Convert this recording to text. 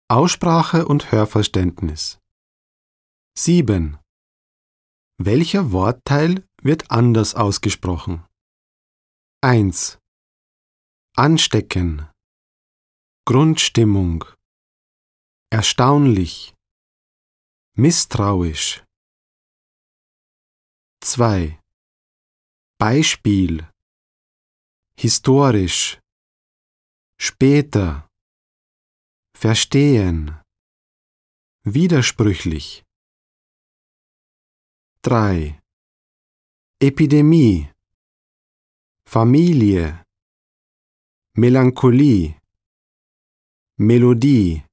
Aussprache und Hörverständnis. 7. Welcher Wortteil wird anders ausgesprochen? 1. Anstecken, Grundstimmung, erstaunlich, misstrauisch. 2. Beispiel, historisch, später, verstehen, widersprüchlich. 3. Epidemie, Familie, Melancholie, Melodie.